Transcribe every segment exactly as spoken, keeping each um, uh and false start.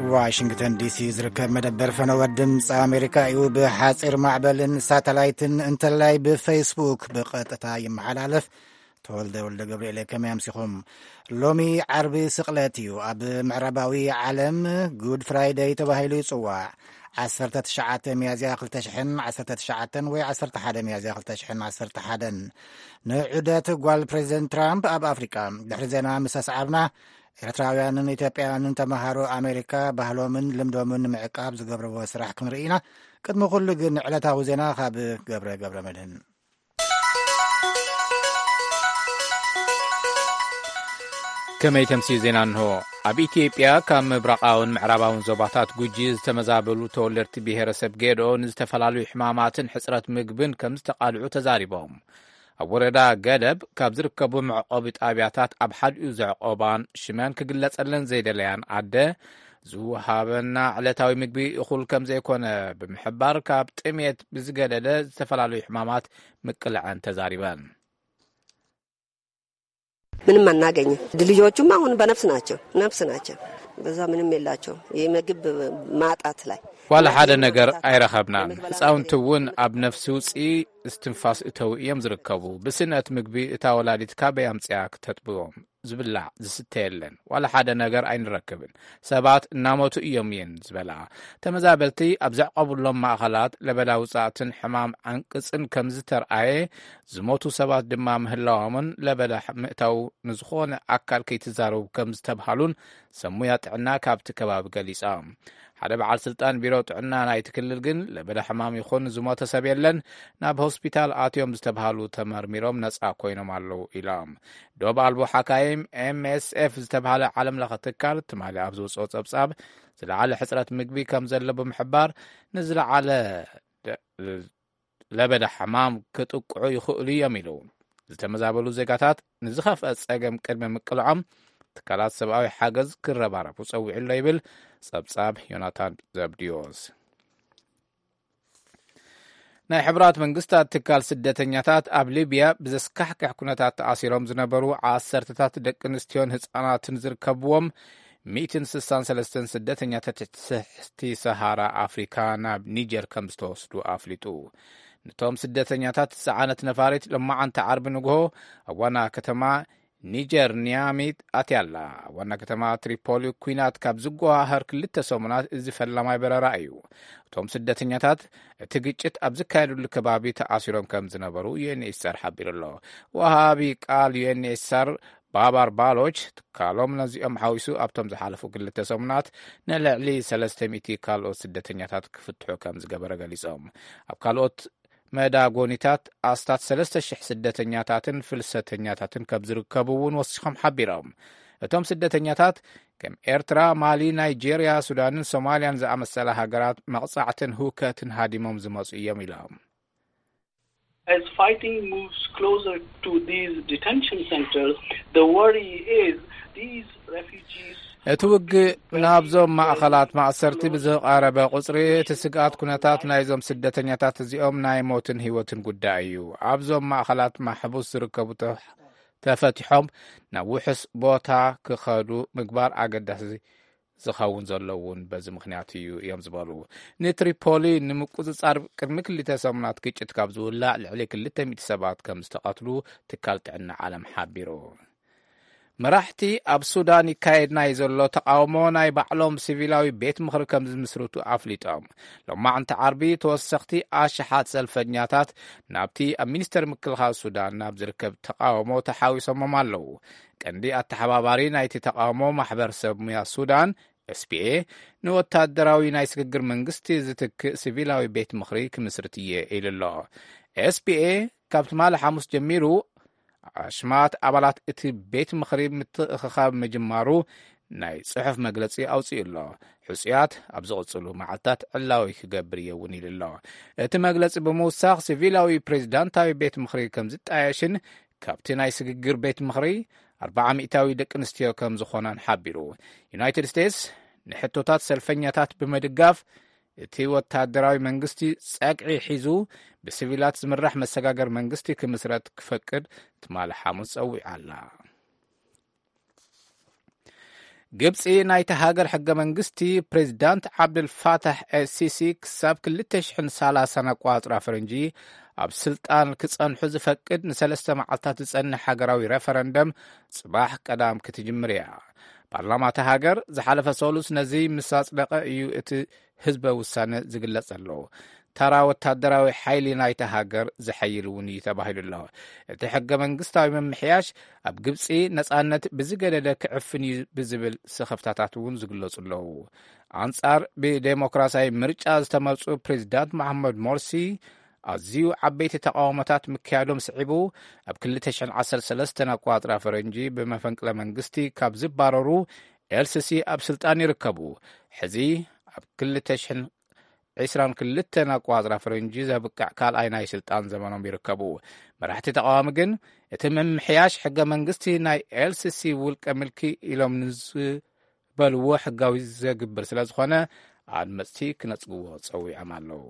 ዋሽንግተን ዲሲ ዝርከብ መደበር ፈነወት ድምፂ ኣሜሪካ እዩ። ብሓፂር ማዕበልን ሳተላይትን እንተላይ ብፌስቡክ ብቐጥታ ይመሓላለፍ። ተወልደ ወልደ ገብርኤል ከመይ ኣምሲኹም? ሎሚ ዓርቢ ስቕለት እዩ። ኣብ ምዕራባዊ ዓለም ጉድ ፍራይደይ ተባሂሉ ይጽዋዕ። ዓሰርተ ትሽዓተ ሚያዝያ ክልተ ሽሕን ዓሰርተ ትሽዓተ ወይ ዓሰርተ ሓደ ሚያዝያ ክልተ ሽሕን ዓሰርተ ሓደን ንዑደት ጓል ፕሬዚደንት ትራምፕ ኣብ ኣፍሪቃ ድሕሪ ዜና ምስ ኣስዓብና ኤርትራውያንን ኢትዮጵያውያንን ተመሃሮ ኣሜሪካ ባህሎምን ልምዶምን ንምዕቃብ ዝገብርዎ ስራሕ ክንርኢ ኢና። ቅድሚ ኩሉ ግን ዕለታዊ ዜና ካብ ገብረ ገብረ መድህን። ከመይ ተምሲል ዜና እንሆ። ኣብ ኢትዮጵያ ካብ ምብራቃውን ምዕራባውን ዞባታት ጉጂ ዝተመዛበሉ ተወለድቲ ብሄረሰብ ጌዶ ንዝተፈላለዩ ሕማማትን ሕፅረት ምግብን ከም ዝተቃልዑ ተዛሪቦም። ኣብ ወረዳ ገደብ ካብ ዝርከቡ መዕቆቢ ጣብያታት ኣብ ሓድኡ ዘዕቆባን ሽመን ክግለጸለን ዘይደለያን ኣደ ዝውሃበና ዕለታዊ ምግቢ እኹል ከም ዘይኮነ ብምሕባር ካብ ጥሜት ብዝገደደ ዝተፈላለዩ ሕማማት ምቅልዐን ተዛሪበን። ምንም አናገኝም። ልጆቹም አሁን በነፍስ ናቸው ነፍስ ናቸው። በዛ ምንም የላቸው የምግብ ማጣት ላይ ዋላ ሓደ ነገር አይረኸብናን። ህፃውንቲ እውን ኣብ ነፍሲ ውጪ እስትንፋስ እተው እዮም ዝርከቡ። ብስነት ምግቢ እታ ወላዲት ካበይ ኣምፅያ ክተጥብዎም ዝብላዕ ዝስተ የለን። ዋላ ሓደ ነገር ኣይንረክብን። ሰባት እናሞቱ እዮም እየን ዝበላ ተመዛበልቲ ኣብ ዘዕቆቡሎም ማእኸላት ለበዳ ውፃእትን ሕማም ዓንቅፅን ከም ዝተርኣየ ዝሞቱ ሰባት ድማ ምህላዎምን ለበዳ ምእታው ንዝኾነ ኣካል ከይትዛረቡ ከም ዝተብሃሉን ሰሙያ ጥዕና ካብቲ ከባቢ ገሊጻ። ሓደ በዓል ስልጣን ቢሮ ጥዕና ናይቲ ክልል ግን ለበዳ ሕማም ይኹን ዝሞተ ሰብ የለን፣ ናብ ሆስፒታል ኣትዮም ዝተብሃሉ ተመርሚሮም ነጻ ኮይኖም ኣለዉ ኢሎም። ዶብ ኣልቦ ሓካይም ኤም ኤስ ኤፍ ዝተብሃለ ዓለም ለኸ ትካል ትማሊ ኣብ ዝወፅኦ ጸብጻብ ዝለዓለ ሕፅረት ምግቢ ከም ዘሎ ብምሕባር ንዝለዓለ ለበዳ ሕማም ክጥቅዑ ይኽእሉ እዮም ኢሉ ዝተመዛበሉ ዜጋታት ንዝኸፍአ ጸገም ቅድሚ ምቅልዖም ትካላት ሰብኣዊ ሓገዝ ክረባረፉ ጸዊዑሎ ይብል ጸብጻብ ዮናታን ዘብድዮስ። ናይ ሕብራት መንግስታት ትካል ስደተኛታት ኣብ ሊብያ ብዘስካሕክሕ ኩነታት ተኣሲሮም ዝነበሩ ዓሰርተታት ደቂ ኣንስትዮን ህፃናትን ዝርከብዎም ሚእቲ ስሳን ሰለስተን ስደተኛታት ትሕቲ ሰሃራ ኣፍሪካ ናብ ኒጀር ከም ዝተወስዱ ኣፍሊጡ። ነቶም ስደተኛታት ዝፀዓነት ነፋሪት ልማዓንቲ ዓርቢ ንግሆ ኣብ ዋና ከተማ ኒጀር ኒያሚት ኣትያላ። ዋና ከተማ ትሪፖሊ ኩናት ካብ ዝጓሃር ክልተ ሰሙናት እዚ ፈላማይ በረራ እዩ። እቶም ስደተኛታት እቲ ግጭት ኣብ ዝካየድሉ ከባቢ ተኣሲሮም ከም ዝነበሩ ዩኤንኤችሲአር ሓቢሩ ኣሎ። ወሃቢ ቃል ዩኤንኤችሲአር ባባር ባሎች ትካሎም ነዚኦም ሓዊሱ ኣብቶም ዝሓለፉ ክልተ ሰሙናት ንልዕሊ ሰለስተ ሚእቲ ካልኦት ስደተኛታት ክፍትሑ ከም ዝገበረ ገሊፆም። ኣብ ካልኦት መዳጎኒታት ኣስታት ሰለስተ ሽሕ ስደተኛታትን ፍልሰተኛታትን ከም ዝርከቡ እውን ወሲኾም ሓቢሮም። እቶም ስደተኛታት ከም ኤርትራ፣ ማሊ፣ ናይጄርያ፣ ሱዳንን ሶማልያን ዝኣመሰለ ሃገራት መቕጻዕትን ህውከትን ሃዲሞም ዝመፁ እዮም ኢሎም። As fighting moves closer to these detention centers, the worry is these refugees እቲ ውግእ ናብዞም ማእኸላት ማእሰርቲ ብዝቐረበ ቁፅሪ እቲ ስግኣት ኩነታት ናይዞም ስደተኛታት እዚኦም ናይ ሞትን ህይወትን ጉዳይ እዩ። ኣብዞም ማእኸላት ማሕቡስ ዝርከቡ ተፈቲሖም ናብ ውሕስ ቦታ ክኸዱ ምግባር ኣገዳሲ ዝኸውን ዘለውን በዚ ምክንያት እዩ እዮም ዝበሉ። ንትሪፖሊ ንምቁፅጻር ቅድሚ ክልተ ሰሙናት ግጭት ካብ ዝውላዕ ልዕሊ ክልተ ሚእቲ ሰባት ከም ዝተቐትሉ ትካል ጥዕና ዓለም ሓቢሩ። መራሕቲ ኣብ ሱዳን ይካየድ ናይ ዘሎ ተቃውሞ ናይ ባዕሎም ሲቪላዊ ቤት ምኽሪ ከም ዝምስርቱ ኣፍሊጦም። ሎማዓንቲ ዓርቢ ተወሰኽቲ ኣሽሓት ሰልፈኛታት ናብቲ ኣብ ሚኒስተር ምክልኻል ሱዳን ናብ ዝርከብ ተቃውሞ ተሓዊሶሞም ኣለዉ። ቀንዲ ኣተሓባባሪ ናይቲ ተቃውሞ ማሕበረሰብ ሙያ ሱዳን ኤስፒኤ ንወታደራዊ ናይ ስግግር መንግስቲ ዝትክእ ሲቪላዊ ቤት ምኽሪ ክምስርት እየ ኢሉ ኣሎ። ኤስፒኤ ካብቲ ማለ ሓሙስ ጀሚሩ ኣሽማት ኣባላት እቲ ቤት ምኽሪ ምትእኽኻብ ምጅማሩ ናይ ጽሑፍ መግለጺ ኣውፅኡ ኣሎ። ሕፁያት ኣብ ዝቕጽሉ መዓልታት ዕላዊ ክገብር እየውን ኢሉ ኣሎ። እቲ መግለጺ ብምውሳኽ ሲቪላዊ ፕሬዚዳንታዊ ቤት ምኽሪ ከም ዝጣየሽን ካብቲ ናይ ስግግር ቤት ምኽሪ ኣርባዓ ሚእታዊ ደቂ ኣንስትዮ ከም ዝኾናን ሓቢሩ። ዩናይትድ ስቴትስ ንሕቶታት ሰልፈኛታት ብምድጋፍ እቲ ወታደራዊ መንግስቲ ጸቅዒ ሒዙ ብሲቪላት ዝምራሕ መሰጋገር መንግስቲ ክምስረት ክፈቅድ ትማለ ሓሙስ ጸዊዓ ኣላ። ግብፂ ናይቲ ሃገር ሕገ መንግስቲ ፕሬዚዳንት ዓብድልፋታሕ ኤልሲሲ ክሳብ ክልተ ሽሕን ሰላሳን ኣቋፅራ ፈረንጂ ኣብ ስልጣን ክጸንሑ ዝፈቅድ ንሰለስተ መዓልታት ዝጸንሕ ሃገራዊ ሬፈረንደም ጽባሕ ቀዳም ክትጅምር እያ። ፓርላማት ሃገር ዝሓለፈ ሰሉስ ነዚ ምስ ኣጽደቐ እዩ እቲ ህዝበ ውሳነ ዝግለጽ ዘሎ። ተራ ወታደራዊ ሓይሊ ናይቲ ሃገር ዝሐይል እውን እዩ ተባሂሉ ኣሎ። እቲ ሕገ መንግስታዊ መምሕያሽ ኣብ ግብፂ ነጻነት ብዝገደደ ክዕፍን እዩ ብዝብል ስኸፍታታት እውን ዝግለጹ ኣለዉ። ኣንጻር ብዴሞክራሲያዊ ምርጫ ዝተመርጹ ፕሬዚዳንት መሐመድ ሞርሲ ኣዝዩ ዓበይቲ ተቃውሞታት ምክያዶም ስዒቡ ኣብ ክልተ ሽሕን ዓሰርተ ሰለስተን ኣቋፅራ ፈረንጂ ብመፈንቅለ መንግስቲ ካብ ዝባረሩ ኤልሲሲ ኣብ ስልጣን ይርከቡ። ሕዚ ኣብ ክልተ ሽሕን ዒስራን ክልተን ኣቋፅራ ፈረንጂ ዘብቃዕ ካልኣይ ናይ ስልጣን ዘመኖም ይርከቡ። መራሕቲ ተቃዋሚ ግን እቲ መምሕያሽ ሕገ መንግስቲ ናይ ኤልሲሲ ውልቀ ምልኪ ኢሎም ንዝበልዎ ሕጋዊ ዘግብር ስለ ዝኾነ ኣድመፅቲ ክነጽግዎ ፀዊዖም ኣለዉ።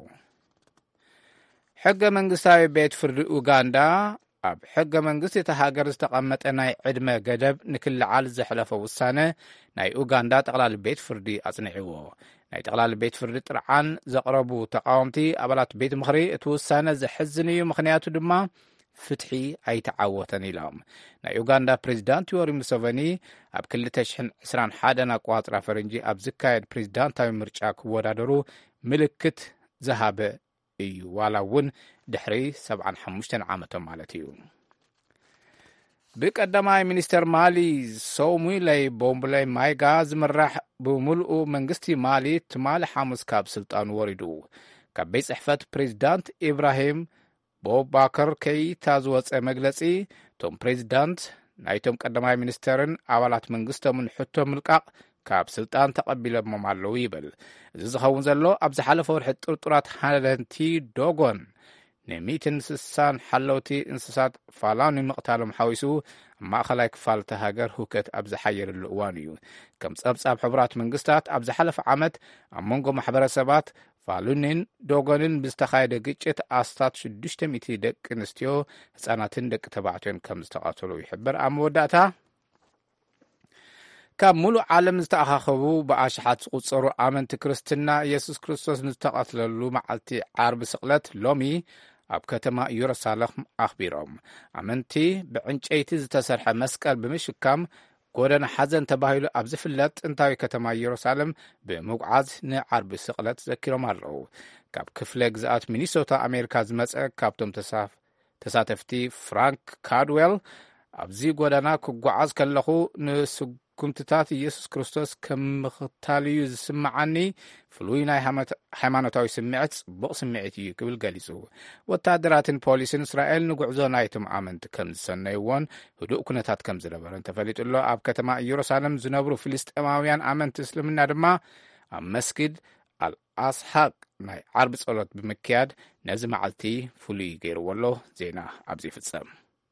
ሕገ መንግስታዊ ቤት ፍርዲ ኡጋንዳ ኣብ ሕገ መንግስቲ እቲ ሃገር ዝተቐመጠ ናይ ዕድመ ገደብ ንክልዓል ዘሕለፈ ውሳነ ናይ ኡጋንዳ ጠቕላሊ ቤት ፍርዲ ኣጽኒዕዎ። ናይ ጠቕላሊ ቤት ፍርዲ ጥርዓን ዘቕረቡ ተቃወምቲ ኣባላት ቤት ምኽሪ እቲ ውሳነ ዘሕዝን እዩ፣ ምኽንያቱ ድማ ፍትሒ ኣይተዓወተን ኢሎም። ናይ ኡጋንዳ ፕሬዚዳንት ዮወሪ ሙሴቨኒ ኣብ ክልተ ሽሕን ዒስራን ሓደን ኣቋፅራ ፈረንጂ ኣብ ዝካየድ ፕሬዚዳንታዊ ምርጫ ክወዳደሩ ምልክት ዝሃበ እዩ፣ ዋላ እውን ድሕሪ ሰብዓን ሓሙሽተን ዓመቶም ማለት እዩ። ብቀዳማይ ሚኒስተር ማሊ ሶሙሌይ ቦምቡሌይ ማይጋ ዝምራሕ ብምልኡ መንግስቲ ማሊ ትማሊ ሐሙስ ካብ ስልጣኑ ወሪዱ። ካብ ቤት ጽሕፈት ፕሬዚዳንት ኢብራሂም ቦባከር ከይታ ዝወፀ መግለጺ እቶም ፕሬዚዳንት ናይቶም ቀዳማይ ሚኒስተርን ኣባላት መንግስቶምን ሕቶ ምልቃቕ ካብ ስልጣን ተቐቢሎሞም ኣለዉ ይብል። እዚ ዝኸውን ዘሎ ኣብ ዝሓለፈ ወርሒ ጥርጡራት ሓለንቲ ዶጎን ንሚእትን ስሳን ሓለውቲ እንስሳት ፋላኒ ምቕታሎም ሓዊሱ ኣብ ማእኸላይ ክፋል እቲ ሃገር ሁከት ኣብ ዝሓየረሉ እዋን እዩ። ከም ጸብጻብ ሕቡራት መንግስታት ኣብ ዝሓለፈ ዓመት ኣብ መንጎ ማሕበረሰባት ፋሉንን ዶጎንን ብዝተኻየደ ግጭት ኣስታት ሽዱሽተ ሚእቲ ደቂ ኣንስትዮ ህጻናትን ደቂ ተባዕትዮን ከም ዝተቓተሉ ይሕብር። ኣብ መወዳእታ ካብ ሙሉእ ዓለም ዝተኣኻኸቡ ብኣሽሓት ዝቝጸሩ ኣመንቲ ክርስትና ኢየሱስ ክርስቶስ ንዝተቐትለሉ መዓልቲ ዓርቢ ስቕለት ሎሚ ኣብ ከተማ ኢየሩሳሌም ኣኽቢሮም። ኣመንቲ ብዕንጨይቲ ዝተሰርሐ መስቀል ብምሽካም ጎደና ሓዘን ተባሂሉ ኣብ ዝፍለጥ ጥንታዊ ከተማ ኢየሩሳሌም ብምጉዓዝ ንዓርቢ ስቕለት ዘኪሮም ኣለዉ። ካብ ክፍለ ግዝኣት ሚኒሶታ ኣሜሪካ ዝመጸ ካብቶም ተሳተፍቲ ፍራንክ ካድዌል ኣብዚ ጎደና ክጓዓዝ ከለኹ ንስጉምትታት ኢየሱስ ክርስቶስ ከም ምኽታልዩ ዝስምዓኒ ፍሉይ ናይ ሃይማኖታዊ ስምዒት ጽቡቕ ስምዒት እዩ ክብል ገሊጹ። ወታደራትን ፖሊስን እስራኤል ንጉዕዞ ናይቶም ኣመንቲ ከም ዝሰነይዎን ህዱእ ኩነታት ከም ዝነበረን ተፈሊጡሎ። ኣብ ከተማ ኢየሩሳሌም ዝነብሩ ፍልስጤማውያን ኣመንቲ እስልምና ድማ ኣብ መስጊድ አልአስሓቅ ናይ ዓርቢ ጸሎት ብምክያድ ነዚ መዓልቲ ፍሉይ ገይርዎ ኣሎ። ዜና ኣብዚ ይፍጸም።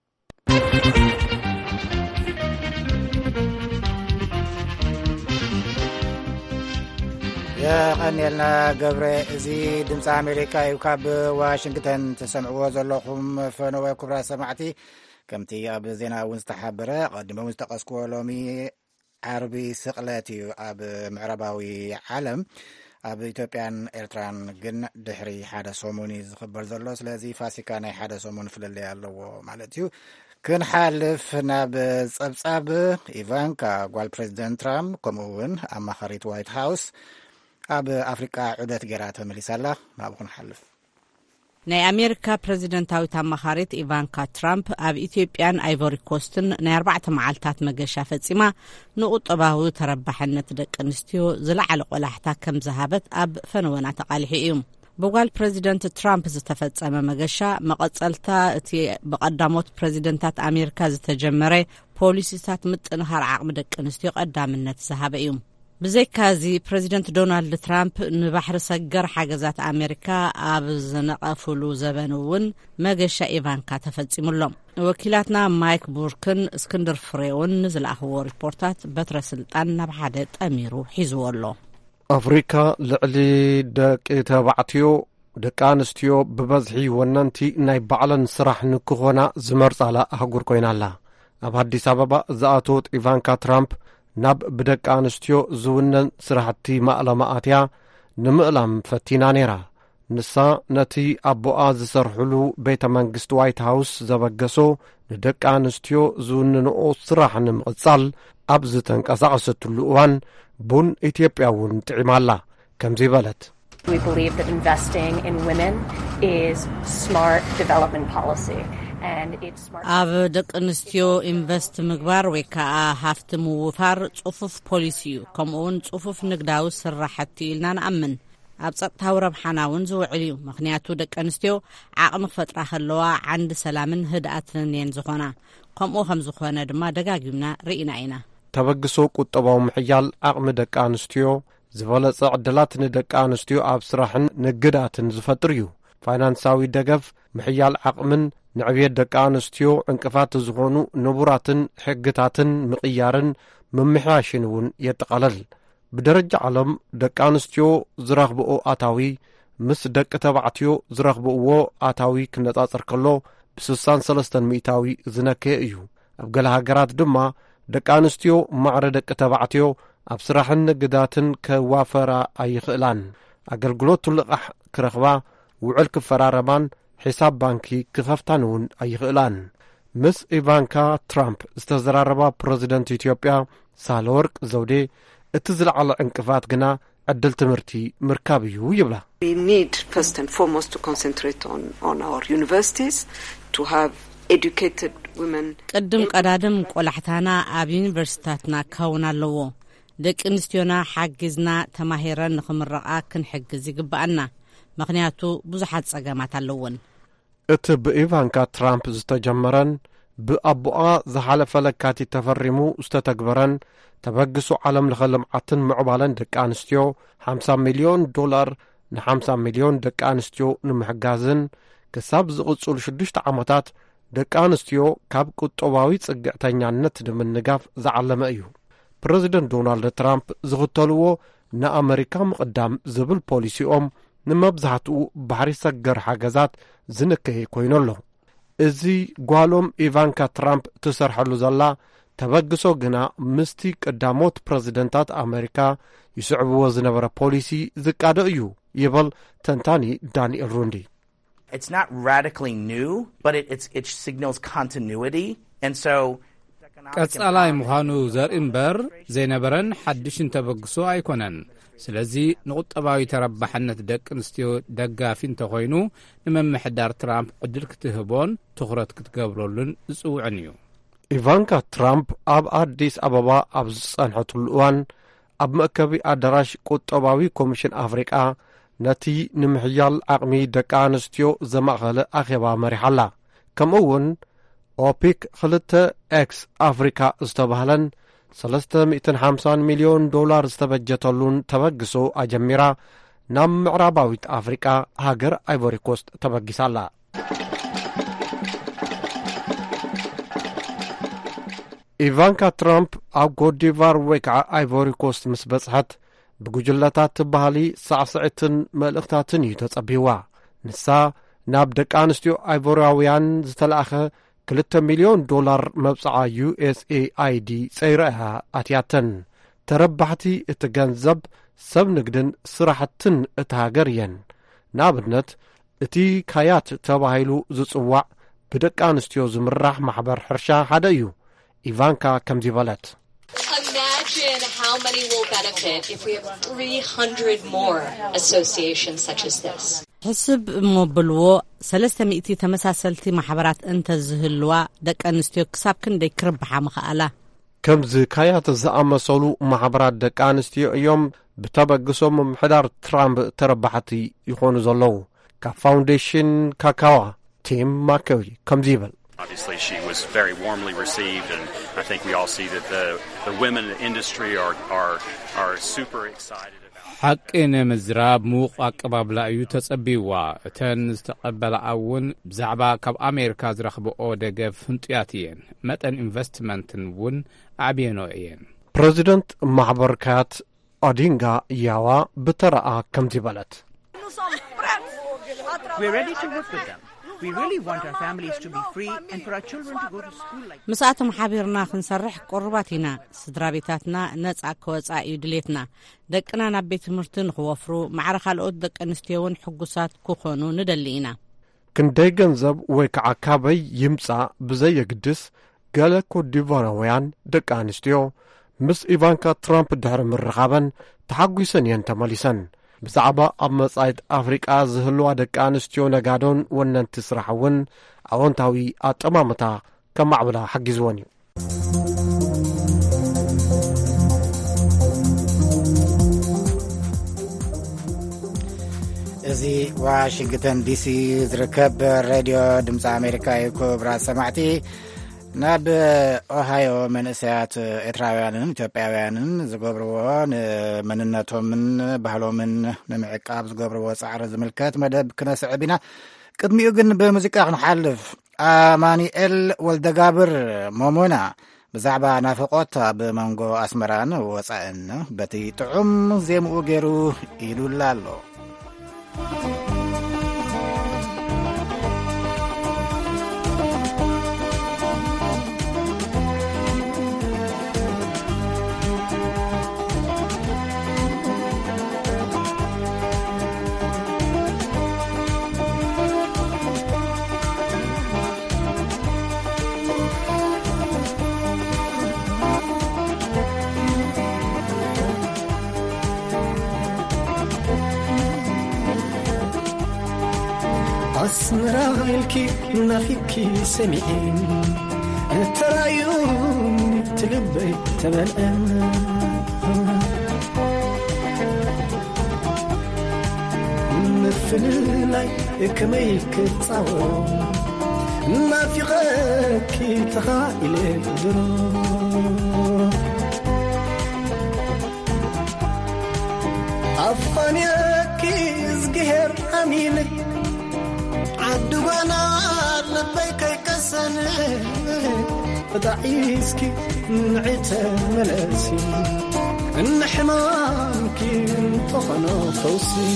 የቐኒልና ገብረ እዚ ድምፂ ኣሜሪካ እዩ። ካብ ዋሽንግተን ተሰምዕዎ ዘለኹም ፈነወ ክቡራት ሰማዕቲ፣ ከምቲ ኣብ ዜና እውን ዝተሓበረ ቀዲሞ እውን ዝተቐስክዎ ሎሚ ዓርቢ ስቕለት እዩ ኣብ ምዕራባዊ ዓለም። ኣብ ኢትዮጵያን ኤርትራን ግን ድሕሪ ሓደ ሰሙን ዝኽበር ዘሎ። ስለዚ ፋሲካ ናይ ሓደ ሰሙን ፍልለይ ኣለዎ ማለት እዩ። ክንሓልፍ ናብ ጸብጻብ ኢቫንካ ጓል ፕሬዚደንት ትራምፕ ከምኡ እውን ኣማኻሪት ዋይት ሃውስ ኣብ ኣፍሪቃ ዑደት ጌራ ተመሊሳላ። ናብ ክንሓልፍ ናይ ኣሜሪካ ፕሬዚደንታዊት ኣማኻሪት ኢቫንካ ትራምፕ ኣብ ኢትዮጵያን ኣይቮሪ ኮስትን ናይ ኣርባዕተ መዓልታት መገሻ ፈጺማ ንቁጠባዊ ተረባሕነት ደቂ ኣንስትዮ ዝለዓለ ቆላሕታ ከም ዝሃበት ኣብ ፈነወና ተቓሊሑ እዩ። ብጓል ፕሬዚደንት ትራምፕ ዝተፈጸመ መገሻ መቐጸልታ እቲ ብቐዳሞት ፕሬዚደንታት ኣሜሪካ ዝተጀመረ ፖሊሲታት ምጥንኻር ዓቕሚ ደቂ ኣንስትዮ ቀዳምነት ዝሃበ እዩ። ብዘይካዚ ፕሬዚደንት ዶናልድ ትራምፕ ንባሕሪ ሰገር ሓገዛት ኣሜሪካ ኣብ ዝነቐፍሉ ዘበን እውን መገሻ ኢቫንካ ተፈጺሙሎም። ወኪላትና ማይክ ቡርክን እስክንድር ፍሬውን ንዝለኣኽዎ ሪፖርታት በትረ ስልጣን ናብ ሓደ ጠሚሩ ሒዝዎ ኣሎ። ኣፍሪካ ልዕሊ ደቂ ተባዕትዮ ደቂ ኣንስትዮ ብበዝሒ ወነንቲ ናይ ባዕለን ስራሕ ንክኾና ዝመርጻላ ኣህጉር ኮይና ኣላ። ኣብ ኣዲስ ኣበባ ዝኣተወት ኢቫንካ ትራምፕ ናብ ብደቂ ኣንስትዮ ዝውነን ስራሕቲ ማእለማኣትያ ንምእላም ፈቲና ነይራ። ንሳ ነቲ ኣቦኣ ዝሰርሕሉ ቤተ መንግስቲ ዋይት ሃውስ ዘበገሶ ንደቂ ኣንስትዮ ዝውንንኦ ስራሕ ንምቕጻል ኣብ ዝተንቀሳቐሰትሉ እዋን ቡን ኢትዮጵያ እውን ጥዒማላ ከምዚ በለት። We believe that investing in women is smart development policy. ኣብ ደቂ ኣንስትዮ ኢንቨስት ምግባር ወይ ከዓ ሃፍቲ ምውፋር ጽፉፍ ፖሊሲ እዩ። ከምኡውን ጽፉፍ ንግዳዊ ስራሕቲ ኢልና ንኣምን። ኣብ ጸጥታዊ ረብሓና እውን ዝውዕል እዩ። ምክንያቱ ደቂ ኣንስትዮ ዓቕሚ ክፈጥራ ከለዋ ዓንዲ ሰላምን ህድኣትን እየን ዝኾና። ከምኡ ከም ዝኾነ ድማ ደጋጊምና ርኢና ኢና። ተበግሶ ቁጠባዊ ምሕያል ዓቕሚ ደቂ ኣንስትዮ ዝበለጸ ዕድላት ንደቂ ኣንስትዮ ኣብ ስራሕን ንግዳትን ዝፈጥር እዩ። ፋይናንሳዊ ደገፍ ምሕያል ዓቕምን ንዕብየት ደቂ ኣንስትዮ ዕንቅፋት ዝኾኑ ንቡራትን ሕግታትን ምቕያርን ምምሕያሽን እውን የጠቓለል። ብደረጃ ዓለም ደቂ ኣንስትዮ ዝረኽብኦ ኣታዊ ምስ ደቂ ተባዕትዮ ዝረኽብዎ ኣታዊ ክነጻጸር ከሎ ብስሳን ሰለስተን ሚእታዊ ዝነከየ እዩ። ኣብ ገለ ሃገራት ድማ ደቂ ኣንስትዮ ማዕረ ደቂ ተባዕትዮ ኣብ ስራሕን ንግዳትን ከዋፈራ ኣይኽእላን። ኣገልግሎት ልቓሕ ክረኽባ፣ ውዕል ክፈራረማን ሒሳብ ባንኪ ክኸፍታን እውን ኣይኽእላን። ምስ ኢቫንካ ትራምፕ ዝተዘራረባ ፕረዚደንት ኢትዮጵያ ሳህለወርቅ ዘውዴ እቲ ዝለዓለ ዕንቅፋት ግና ዕድል ትምህርቲ ምርካብ እዩ ይብላ። We need first and foremost to concentrate on on our universities to have educated women. ቅድም ቀዳድም ቆላሕታና ኣብ ዩኒቨርሲቲታትና ካውን ኣለዎ። ደቂ ኣንስትዮና ሓጊዝና ተማሂረን ንኽምረቓ ክንሕግዝ ይግባአና። ምክንያቱ ብዙሓት ጸገማት ኣለውን። እቲ ብኢቫንካ ትራምፕ ዝተጀመረን ብኣቦኣ ዝሓለፈ ለካቲት ተፈሪሙ ዝተተግበረን ተበግሱ ዓለም ለኸ ልምዓትን ምዕባለን ደቂ ኣንስትዮ ሓምሳ ሚልዮን ዶላር ንሓምሳ ሚልዮን ደቂ ኣንስትዮ ንምሕጋዝን ክሳብ ዝቕጹሉ ሽዱሽተ ዓመታት ደቂ ኣንስትዮ ካብ ቁጠባዊ ጽግዕተኛነት ንምንጋፍ ዝዓለመ እዩ። ፕረዚደንት ዶናልድ ትራምፕ ዝኽተልዎ ንኣሜሪካ ምቕዳም ዝብል ፖሊሲኦም ንመብዛሕትኡ ባሕሪ ሰገር ሓገዛት ዝንከየ ኮይኑ ኣሎ። እዚ ጓሎም ኢቫንካ ትራምፕ ትሰርሐሉ ዘላ ተበግሶ ግና ምስቲ ቀዳሞት ፕረዚደንታት ኣሜሪካ ይስዕብዎ ዝነበረ ፖሊሲ ዝቃደ እዩ ይብል ተንታኒ ዳንኤል ሩንዲ። It's not radically new, but it it's, it signals continuity, and so ቀጻላይ ምዃኑ ዘርኢ እምበር ዘይነበረን ሓድሽን ተበግሶ ኣይኮነን። ስለዚ ንቁጠባዊ ተረባሕነት ደቂ ኣንስትዮ ደጋፊ እንተኾይኑ ንመምሕዳር ትራምፕ ዕድል ክትህቦን ትኹረት ክትገብረሉን ዝጽውዕን እዩ። ኢቫንካ ትራምፕ ኣብ ኣዲስ ኣበባ ኣብ ዝጸንሐትሉ እዋን ኣብ መእከቢ ኣዳራሽ ቁጠባዊ ኮሚሽን ኣፍሪቃ ነቲ ንምሕያል ዓቕሚ ደቂ ኣንስትዮ ዘማእኸለ ኣኼባ መሪሓላ። ከምኡውን ኦፒክ ክልተ ኤክስ ኣፍሪካ ዝተባህለን ሰለስተ ሚእትን ሓምሳን ሚልዮን ዶላር ዝተበጀተሉን ተበግሶ ኣጀሚራ ናብ ምዕራባዊት ኣፍሪቃ ሃገር ኣይቮሪኮስት ተበጊሳላ። ኢቫንካ ትራምፕ ኣብ ኮትዲቫር ወይ ከዓ ኣይቮሪኮስት ምስ በጽሐት ብጉጅለታት ባህሊ ሳዕስዕትን መልእኽታትን እዩ ተጸቢዋ። ንሳ ናብ ደቂ ኣንስትዮ ኣይቮራውያን ዝተለኣኸ ክልተ ሚልዮን ዶላር መብጽዓ ዩኤስኤአይዲ ጸይረእያ ኣትያተን። ተረባሕቲ እቲ ገንዘብ ሰብ ንግድን ስራሕትን እቲ ሃገር እየን። ንኣብነት እቲ ካያት ተባሂሉ ዝጽዋዕ ብደቂ ኣንስትዮ ዝምራሕ ማሕበር ሕርሻ ሓደ እዩ። ኢቫንካ ከምዚ በለት። Imagine how many will benefit if we have three hundred more associations such as this. ሕስብ እሞብልዎ ሰለስተ ሚእቲ ተመሳሰልቲ ማሕበራት እንተዝህልዋ ደቂ ኣንስትዮ ክሳብ ክንደይ ክርብሓ ምኽኣላ። ከምዚ ካያት ዝኣመሰሉ ማሕበራት ደቂ ኣንስትዮ እዮም ብተበግሶም ምምሕዳር ትራምፕ ተረባሕቲ ይኾኑ ዘለዉ። ካብ ፋውንዴሽን ካካዋ ቲም ማከዊ ከምዚ ይብል። Obviously, she was very warmly received, and I think we all see that the, the women in the industry are, are, are super excited about it. ሓቂ ንምዝራብ ምዉቕ ኣቀባብላ እዩ ተጸቢዋ። እተን ዝተቐበላ እውን ብዛዕባ ካብ ኣሜሪካ ዝረኽብኦ ደገፍ ፍንጡያት እየን። መጠን ኢንቨስትመንትን እውን ዓብየኖ እየን። ፕረዚደንት ማሕበር ካያት ኦዲንጋ ያዋ ብተረኣ ከምዚ በለት። we're ready to work with them. We really want our families to be free and for our children to go to school like مساعتم حبيرنا خنسرح قرباتنا سدرابيتاتنا نصا كوصا يدليتنا دقنا نابيت مرتن خوفرو معرخ الأود دق انستيون حقوسات كوخونو ندلينا ክንደይ ገንዘብ ወይ ከዓ ካበይ ይምጻእ ብዘየግድስ ገለ ኮትዲቫራውያን ደቂ ኣንስትዮ ምስ ኢቫንካ ትራምፕ ድሕሪ ምርኻበን ተሓጒሰን እየን ተመሊሰን ብዛዕባ ኣብ መጻኢት ኣፍሪቃ ዝህልዋ ደቂ ኣንስትዮ ነጋዶን ወነንቲ ስራሕ እውን ኣዎንታዊ ኣጠማምታ ከማዕብላ ሓጊዝዎን እዩ እዚ ዋሽንግተን ዲሲ ዝርከብ ሬድዮ ድምፂ ኣሜሪካ እዩ ክቡራት ሰማዕቲ ናብ ኦሃዮ መንእሰያት ኤርትራውያንን ኢትዮጵያውያንን ዝገብርዎ መንነቶምን ባህሎምን ንምዕቃብ ዝገብርዎ ፃዕሪ ዝምልከት መደብ ክነስዕብ ኢና ቅድሚኡ ግን ብሙዚቃ ክንሓልፍ ኣማኒኤል ወልደጋብር ሞሞና ብዛዕባ ናፍቆት ኣብ መንጎ ኣስመራን ወፃእን በቲ ጥዑም ዜምኡ ገይሩ ይሉላ ኣሎ أسمرايلكي نافيكي سمعين ترايون تلبي تملأ نفللاي كميك تصاور ما في غاكي تخايل درو أفانيكي زقهر أمينك عدوانا لبيك يكسن ضعيسكي نعيته ملاسي النحمانكي انطخنا فوسي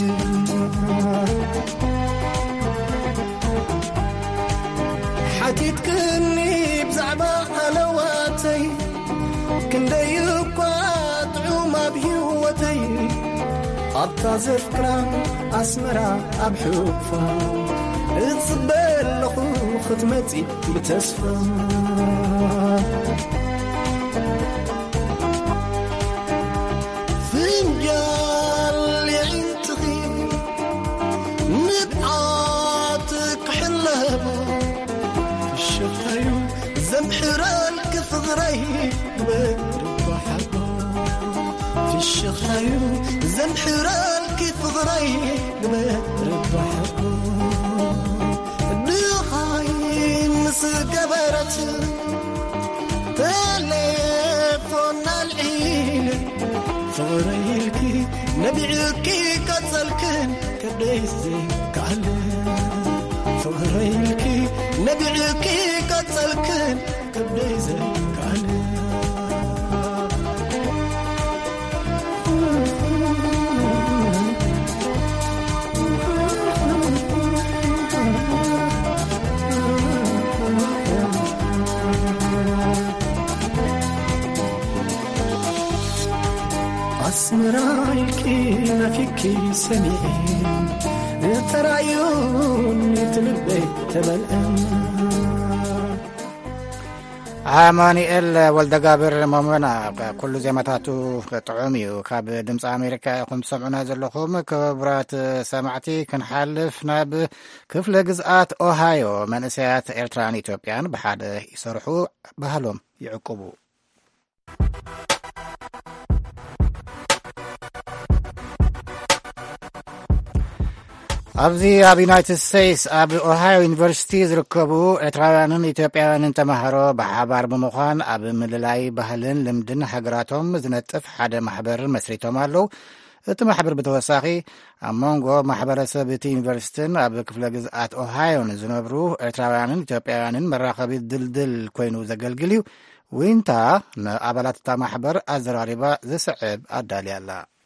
حتيتكني بزعبا حلواتي كندي يقاطعو ما بهوتي أبطا ذكرى أسمرا أبحوفا اتصبر لخو ختمتي بتسفى فنجال يعين تغيب نبعاتك حلابا في الشفايو زمحرالك فغري قبر بحبا في الشفايو زمحرالك فغري قبر بحبا قبرت تليفون العين فغريلكي نبيعكي قتلكن كبديزي كعلي فغريلكي نبيعكي قتلكن كبديزي كعلي أسمرايكي ما فيكي سمعين ترايون يتلبي تبلأن ኣማኒኤል ወልደጋብር ሞሞና ኩሉ ዜማታቱ ጥዑም እዩ ካብ ድምፂ ኣሜሪካ ኢኹም ትሰምዑና ዘለኹም ክቡራት ሰማዕቲ ክንሓልፍ ናብ ክፍለ ግዝኣት ኦሃዮ መንእሰያት ኤርትራን ኢትዮጵያን ብሓደ ይሰርሑ ባህሎም ይዕቅቡ ኣብዚ ኣብ ዩናይትድ ስቴትስ ኣብ ኦሃዮ ዩኒቨርሲቲ ዝርከቡ ኤርትራውያንን ኢትዮጵያውያንን ተማሃሮ ብሓባር ብምዃን ኣብ ምልላይ ባህልን ልምድን ሃገራቶም ዝነጥፍ ሓደ ማሕበር መስሪቶም ኣለዉ እቲ ማሕበር ብተወሳኺ ኣብ መንጎ ማሕበረሰብ እቲ ዩኒቨርሲቲን ኣብ ክፍለ ግዝኣት ኦሃዮን ዝነብሩ ኤርትራውያንን ኢትዮጵያውያንን መራኸቢ ድልድል ኮይኑ ዘገልግል እዩ ዊንታ ንኣባላት እታ ማሕበር ኣዘራሪባ ዘስዕብ ኣዳልያ ኣላ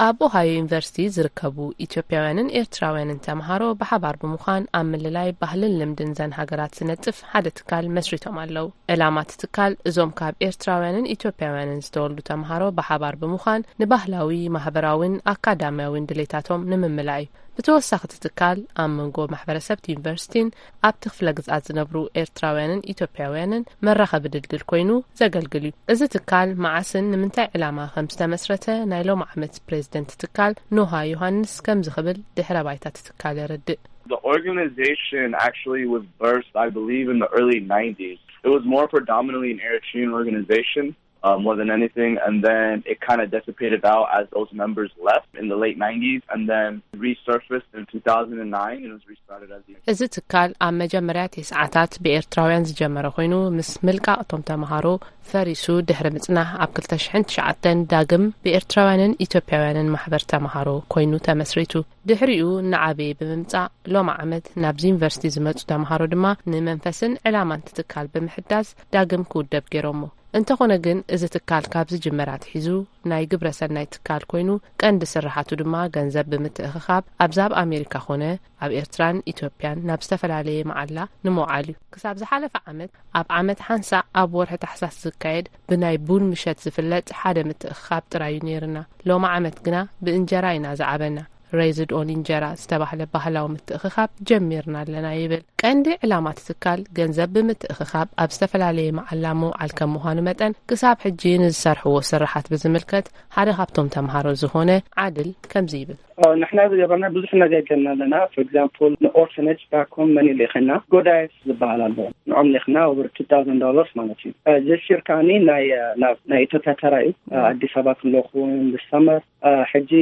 ኣብ ኦሃዮ ዩኒቨርሲቲ ዝርከቡ ኢትዮጵያውያንን ኤርትራውያንን ተምሃሮ ብሓባር ብምዃን ኣብ ምልላይ ባህልን ልምድን ዘን ሃገራት ዝነጥፍ ሓደ ትካል መስሪቶም ኣለው። ዕላማት ትካል እዞም ካብ ኤርትራውያንን ኢትዮጵያውያንን ዝተወልዱ ተምሃሮ ብሓባር ብምዃን ንባህላዊ ማህበራውን አካዳሚያውን ድሌታቶም ንምምላእ ብተወሳኺ ትካል ኣብ መንጎ ማሕበረሰብቲ ዩኒቨርሲቲን ኣብ ክፍለ ግዛት ዝነብሩ ኤርትራውያንን ኢትዮጵያውያንን መራኸቢ ድልድል ኮይኑ ዘገልግል እዩ። እዚ ትካል መዓስን ንምንታይ ዕላማ ከም ዝተመስረተ ናይ ሎም ዓመት ፕሬዚደንት ትካል ኖሃ ዮሃንስ ከም ዝኽብል ድሕረ ባይታ ትካል የረድእ። The organization actually was birthed, I believe, in the early nineties. It was more predominantly an Eritrean organization. Uh, more than anything, and then it kind of dissipated out as those members left in the late nineties, and then resurfaced in two thousand nine, and it was restarted as the... እዚ ትካል ኣብ መጀመርያ ትስዓታት ብኤርትራውያን ዝጀመረ ኮይኑ ምስ ምልቃቅቶም ተምሃሮ ፈሪሱ ድሕሪ ምጽናሕ ኣብ ክልተ ሽሕን ትሽዓተን ዳግም ብኤርትራውያንን ኢትዮጵያውያንን ማሕበር ተምሃሮ ኮይኑ ተመስሪቱ ድሕሪኡ ንዓበይ ብምምጻእ ሎም ዓመት ናብዚ ዩኒቨርሲቲ ዝመጹ ተምሃሮ ድማ ንመንፈስን ዕላማን ትካል ብምሕዳዝ ዳግም ክውደብ ገይሮሞ እንተኾነ ግን እዚ ትካል ካብዚ ጅመራት ሒዙ ናይ ግብረሰናይ ትካል ኮይኑ ቀንዲ ስራሓቱ ድማ ገንዘብ ብምትእኽኻብ ኣብዛብ ኣሜሪካ ኾነ ኣብ ኤርትራን ኢትዮጵያን ናብ ዝተፈላለየ መዓላ ንመውዓል እዩ። ክሳብ ዝሓለፈ ዓመት ኣብ ዓመት ሓንሳ ኣብ ወርሒ ታሕሳስ ዝካየድ ብናይ ቡን ምሸት ዝፍለጥ ሓደ ምትእኽኻብ ጥራዩ ነይርና። ሎም ዓመት ግና ብእንጀራ ኢና ዝዓበና raised on እንጀራ ዝተባህለ ባህላዊ ምትእኽኻብ ጀሚርና ኣለና ይብል። ቀንዲ ዕላማት ትካል ገንዘብ ብምትእኽኻብ ኣብ ዝተፈላለየ መዓላ መውዓል ከም ምዃኑ መጠን ክሳብ ሕጂ ንዝሰርሕዎ ስራሓት ብዝምልከት ሓደ ካብቶም ተምሃሮ ዝኾነ ዓድል ከምዚ ይብል። ንሕና ዝገበርና ብዙሕ ነገር ገና ኣለና። for example ንኦርፈነጅ ባኮም መን ለኸና ጎዳይስ ዝበሃል ኣሎ ንኦም ለኸና over two thousand dollars ማለት እዩ። ዘሽርካኒ ናይ ናይ ኢትዮጵያ ተራዩ አዲስ አበባ ክለኹን ብሰመር ሕጂ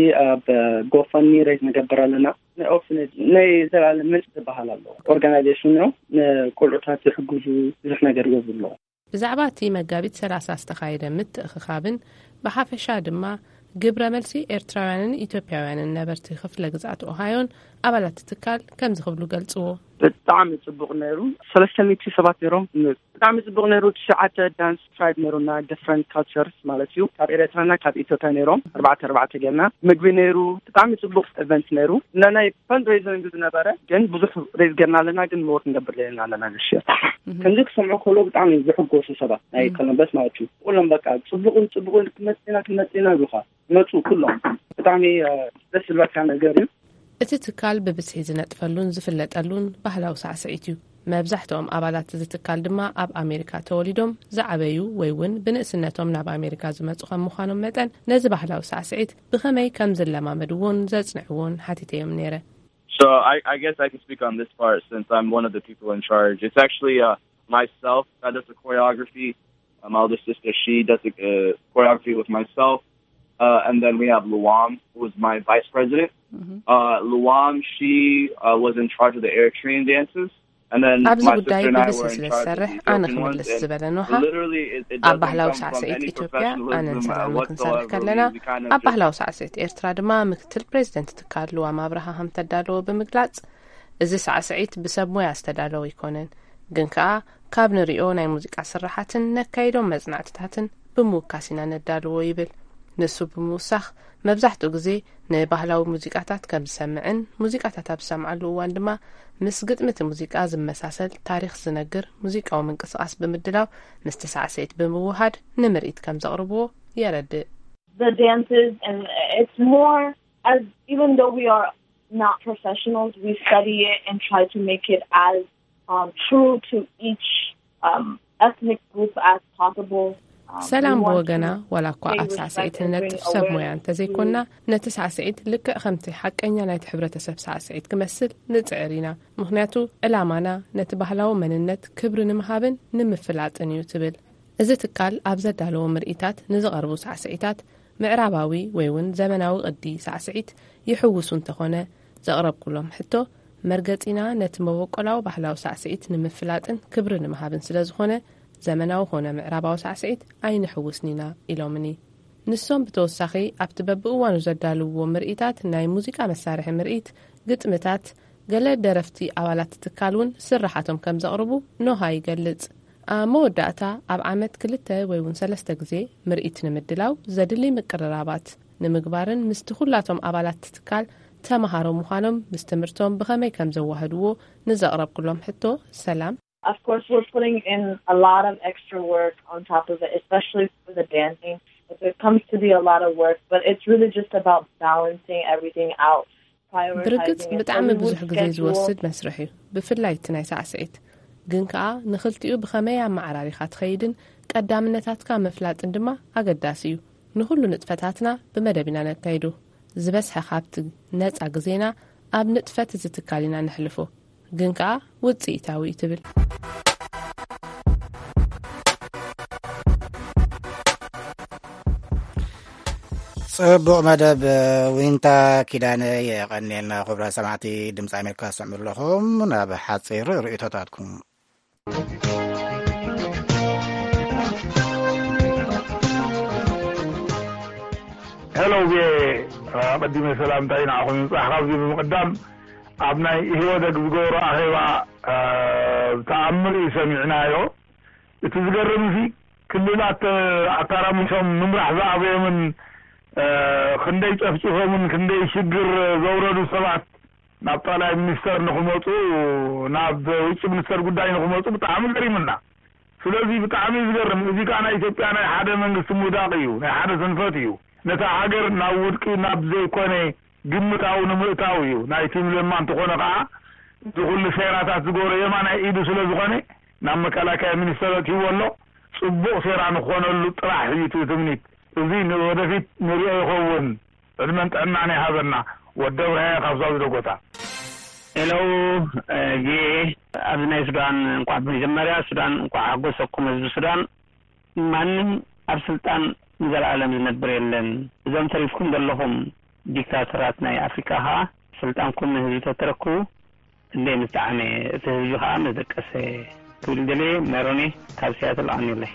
በጎፈኒ ሬዝ ንገበር ኣለና። ንኦርፈነጅ ናይ ዘላለም ምንጭ ዝበሃል ኣሎ ኦርጋናይዜሽን ነው ቆልዑታት ዝሕግዙ ብዙሕ ነገር ይገብሩ። ብዛዕባ እቲ መጋቢት ሰላሳ ዝተኻየደ ምትእኽኻብን ብሓፈሻ ድማ ግብረ መልሲ ኤርትራውያንን ኢትዮጵያውያንን ነበርቲ ክፍለ ግዛት ኦሃዮን ኣባላት ትካል ከም ዝኽብሉ ገልጽዎ። ብጣዕሚ ጽቡቕ ነይሩ። ሰለስተ ሚእቲ ሰባት ነይሮም። ብጣዕሚ ጽቡቕ ነይሩ። ትሽዓተ ዳንስ ትራይብ ነይሩና ዲፍረንት ካልቸርስ ማለት እዩ። ካብ ኤርትራና ካብ ኢትዮጵያ ነይሮም ኣርባዕተ ኣርባዕተ ጌርና ምግቢ ነይሩ። ብጣዕሚ ጽቡቕ ኢቨንት ነይሩ። እና ናይ ፈንድሬይዚንግ ዝነበረ ግን ብዙሕ ሬዝ ጌርና ኣለና ግን ሞት ንገብር ዘለና ኣለና ዝሽር ከምዚ ክሰምዑ ከሎ ብጣዕሚ ዝሕጎሱ ሰባት ናይ ኮሎምበስ ማለት እዩ። ኩሎም በቃ ጽቡቕን ጽቡቕን ክመጽና ክመጽና ይሉኻ መፁ ኩሎም ብጣዕሚ ደስ ዝብለካ ነገር እዩ። እቲ ትካል ብብዝሒ ዝነጥፈሉን ዝፍለጠሉን ባህላዊ ሳዕስዒት እዩ። መብዛሕትኦም ኣባላት እዚ ትካል ድማ ኣብ ኣሜሪካ ተወሊዶም ዝዓበዩ ወይ እውን ብንእስነቶም ናብ ኣሜሪካ ዝመጹ ከም ምዃኖም መጠን ነዚ ባህላዊ ሳዕስዒት ብኸመይ ከም ዝለማመድዎን ዘጽንዕዎን ሓቲተዮም ነይረ። So I, I guess I can speak on this part since I'm one of the people in charge. It's actually uh, myself that does the choreography. Uh, my older sister, she does the uh, choreography with myself. Uh, and then we have Luam, who is my vice president. Mm-hmm. Uh, Luam, she uh, was in charge of the Eritrean dances. And then my sister and I were in charge of the Ethiopian ones. And literally, it, it doesn't come from any professionalism uh, whatsoever. We kind of ኣብ ባህላዊ ሳዕስዒት ኤርትራ ድማ ምክትል ፕሬዚደንት ትካል ሉዋም አብርሃም ተዳለወ ብምግላጽ እዚ ሳዕስዒት ብሰብ ሞያ ዝተዳለወ ይኮነን ግን ከዓ ካብ ንሪኦ ናይ ሙዚቃ ስራሓትን ነካይዶም መጽናዕትታትን ብምውካስ ኢና ነዳልዎ ይብል። ንሱ ብምውሳኽ መብዛሕትኡ ግዜ ንባህላዊ ሙዚቃታት ከም ዝሰምዕን ሙዚቃታት ኣብ ዝሰምዓሉ እዋን ድማ ምስ ግጥምቲ ሙዚቃ ዝመሳሰል ታሪክ ዝነግር ሙዚቃዊ ምንቅስቃስ ብምድላው ምስቲ ሳዕስዒት ብምውሃድ ንምርኢት ከም ዘቕርብዎ የረድእ። The dances, and it's more as even though we are not professionals, we study it and try to make it as um, true to each um, ethnic group as possible. ሰላም በወገና ወላኳ ኣብ ሳዕስዒት ንነጥፍ ሰብ ሞያ እንተዘይኮንና ነቲ ሳዕስዒት ልክዕ ከምቲ ሓቀኛ ናይቲ ሕብረተሰብ ሳዕስዒት ክመስል ንፅዕር ኢና። ምክንያቱ ዕላማና ነቲ ባህላዊ መንነት ክብሪ ንምሃብን ንምፍላጥን እዩ ትብል። እዚ ትካል ኣብ ዘዳለዎ ምርኢታት ንዝቐርቡ ሳዕስዒታት ምዕራባዊ ወይ እውን ዘመናዊ ቅዲ ሳዕስዒት ይሕውሱ እንተኾነ ዘቕረብኩሎም ሕቶ መርገፂና ነቲ መበቆላዊ ባህላዊ ሳዕስዒት ንምፍላጥን ክብሪ ንምሃብን ስለ ዝኾነ ዘመናዊ ሆነ ምዕራባዊ ሳዕስዒት ኣይንሕውስኒና ኢሎምኒ። ንሶም ብተወሳኺ ኣብቲ በብእዋኑ ዘዳልውዎ ምርኢታት ናይ ሙዚቃ መሳርሒ ምርኢት፣ ግጥምታት፣ ገለ ደረፍቲ ኣባላት ትካል እውን ስራሓቶም ከም ዘቕርቡ ኖሃ ይገልጽ። ኣብ መወዳእታ ኣብ ዓመት ክልተ ወይ እውን ሰለስተ ግዜ ምርኢት ንምድላው ዘድሊ ምቅርራባት ንምግባርን ምስቲ ኩላቶም ኣባላት ትካል ተማሃሮ ምዃኖም ምስ ትምህርቶም ብኸመይ ከም ዘዋህድዎ ንዘቕረብ ኩሎም ሕቶ ሰላም Of course, we're putting in a lot of extra work on top of it, especially for the dancing. It comes to be a lot of work, but it's really just about balancing everything out. ብርግጽ ብጣዕሚ ብዙሕ ግዜ ዝወስድ መስርሕ እዩ ብፍላይ እቲ ናይ ሳዕስዒት ግን ከዓ ንኽልቲኡ ብኸመይ ኣመዓራሪኻ ትኸይድን ቀዳምነታትካ መፍላጥን ድማ ኣገዳሲ እዩ ንኹሉ ንጥፈታትና ብመደብ ኢና ነካይዱ ዝበስሐ ካብቲ ነፃ ግዜና ኣብ ንጥፈት ዝትካል ኢና ንሕልፎ ግን ከዓ ውፅኢታዊ ትብል ጽቡቕ መደብ ዊንታ ኪዳነ የቐኒልና ክብራ ሰማዕቲ ድምፂ ኣሜሪካ ሰምዑ ኣለኹም ናብ ሓፂር ርእቶታትኩም ሄሎ ጌ ቀዲመ ሰላምታይ ንዓኹም ጻሕኻብዚ ብምቕዳም ኣብ ናይ ህይወደግ ዝገብሮ ኣኼባ ተኣምር ሰሚዕናዮ እቲ ዝገርም ሲ ክልላት ኣታራምሶም ንምራሕ ዝኣበዮምን ክንደይ ጨፍጭፎምን ክንደይ ሽግር ዘውረዱ ሰባት ናብ ጠቅላይ ሚኒስተር ንኽመፁ ናብ ውጭ ሚኒስተር ጉዳይ ንኽመፁ ብጣዕሚ ገሪምና ስለዚ ብጣዕሚ ዝገርም እዚ ከዓ ናይ ኢትዮጵያ ናይ ሓደ መንግስቲ ምውዳቕ እዩ ናይ ሓደ ስንፈት እዩ ነታ ሃገር ናብ ውድቂ ናብ ዘይኮነ ግምታዊ ንምእታው እዩ ናይቲ ምልማ እንትኾነ ከዓ ዝኩሉ ሴራታት ዝገብሮ የማናይ ኢዱ ስለ ዝኾነ ናብ መከላከያ ሚኒስተር እትይዎ ኣሎ ጽቡቕ ሴራ ንኾነሉ ጥራሕ እዩ ትምኒት እዚ ወደፊት ንሪኦ ይኸውን ዕድመን ጥዕናን ይሃበና ወደብረ ካብዛው ደጎታ ሄሎ ጌ ኣብ ናይ ሱዳን እንኳን መጀመርያ ሱዳን እንኳን ሓጎሰኩም ህዝቢ ሱዳን ማንም ኣብ ስልጣን ንዘለዓለም ዝነብር የለን እዞም ተሪፍኩም ዘለኹም ዲክታተራት ናይ ኣፍሪካ ኸ ስልጣንኩም ንህዝቢ ተተረክቡ እንደይ ምጣዕሚ እቲ ህዝቢ ኸዓ መዘቀሰ ክብል ደለ መሮኒ ካብ ሲያትል ኣንዩለይ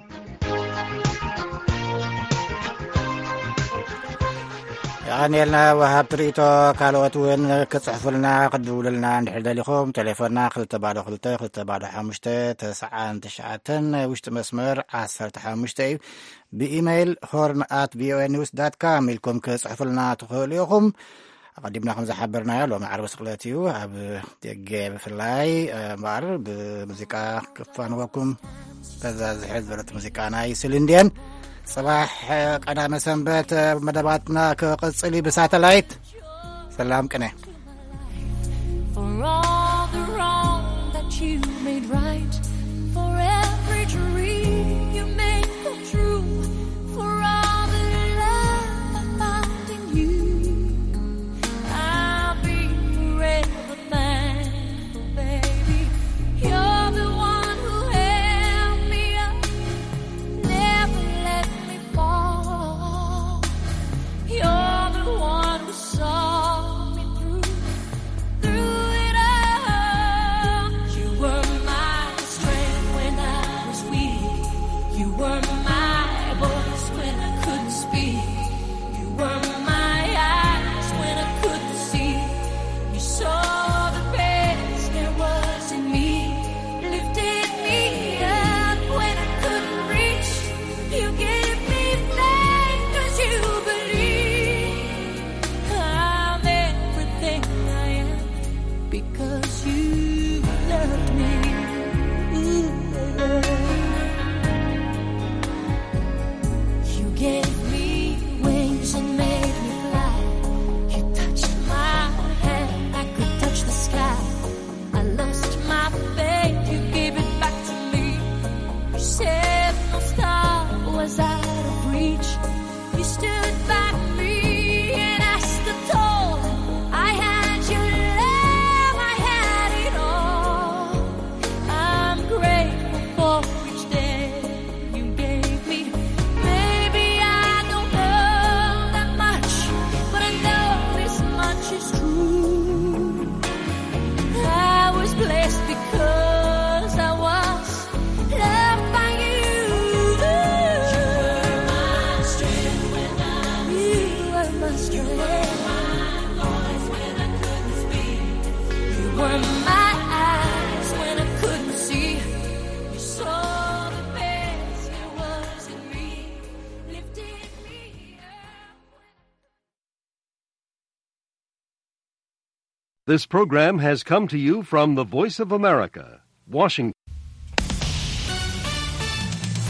ያኔልና ወሃብ ትርኢቶ ካልኦት እውን ክጽሕፉልና ክድውሉልና እንድሕር ደሊኹም ቴሌፎንና ክልተ ባዶ ክልተ ክልተ ባዶ ሓሙሽተ ተስዓን ትሽዓተን ውሽጢ መስመር ዓሰርተ ሓሙሽተ እዩ ብኢሜይል ሆርን ኣት ቪኦኤ ኒውስ ዳት ካም ኢልኩም ክጽሕፉልና ትኽእሉ ኢኹም ቀዲምና ከም ዝሓበርናዮ ሎሚ ዓርቢ ስቕለት እዩ ኣብ ደገ ብፍላይ እምበር ብሙዚቃ ክፋንወኩም ከዛ ዝሕዝ ዝበለት ሙዚቃ ናይ ስልንድየን صباح قدام سنبت مدباتنا كقصلي بساتلايت سلام كنه For all the wrong that you made right For every dream you made come true For all the love I found in you I'll be forever thankful baby You're the one who held me up Never let You're the one who saw me through, through it all. You were my strength when I was weak. You were my voice when I couldn't speak. You were my eyes when I couldn't see. You saw the best there was in me, lifted me up when I couldn't reach. You gave me faith 'cause you because you loved me. Ooh, you gave me wings and made me fly. You touched my hand, I could touch the sky. I lost my faith, you gave it back to me. You said no star was out of reach. You stood by me and I stood tall. I had your because I was loved by you. You were This program has come to you from the Voice of America, Washington.